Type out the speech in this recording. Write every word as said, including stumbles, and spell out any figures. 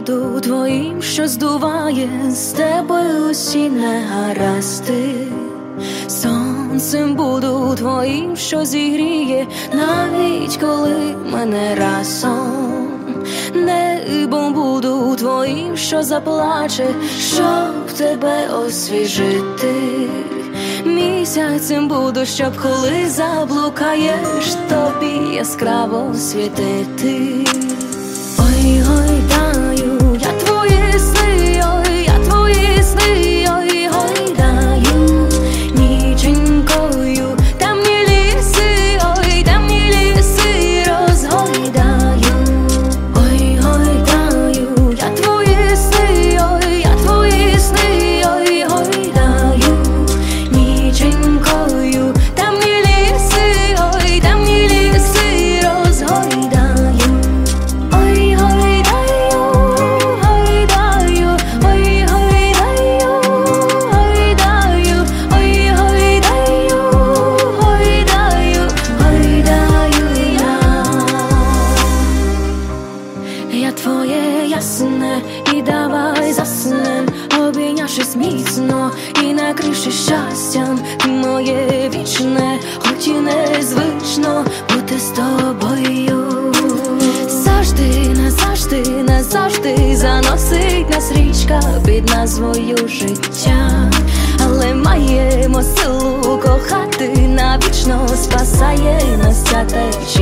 буду твоїм, що здуває з тебе усі негаразди. Сонцем буду твоїм, що зігріє, навіть коли мене разом. Небом буду твоїм, що заплаче, щоб тебе освіжити. Місяцем буду, щоб коли заблукаєш, тобі яскраво світити. Ой, гойдаю, я твої сни, ой, я твої сни, ой, гойдаю ніченькою, темні ліси, ой, темні ліси розгойдаю. Ой, гойдаю, я твої сни, ой, я твої сни, ой, гойдаю ніченькою, темні ліси, ой, темні ліси розгойдаю. Ой, гойдаю, гойдаю, ой, гойдаю, гойдаю, ой, гойдаю, гойдаю, гойдаю я. Я твоє ясне, і давай заснем, обійнявшись міцно і накривши щастям. Ти моє вічне, хоч і незвично бути з тобою. Завжди, назавжди, назавжди заносить нас річка під назвою життя. Але маємо силу кохати, навічно спасає нас ця течія.